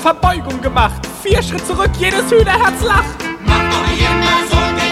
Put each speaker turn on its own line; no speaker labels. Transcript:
Verbeugung gemacht. 4 Schritt zurück, jedes Hühnerherz lacht.
Mach doch nicht immer so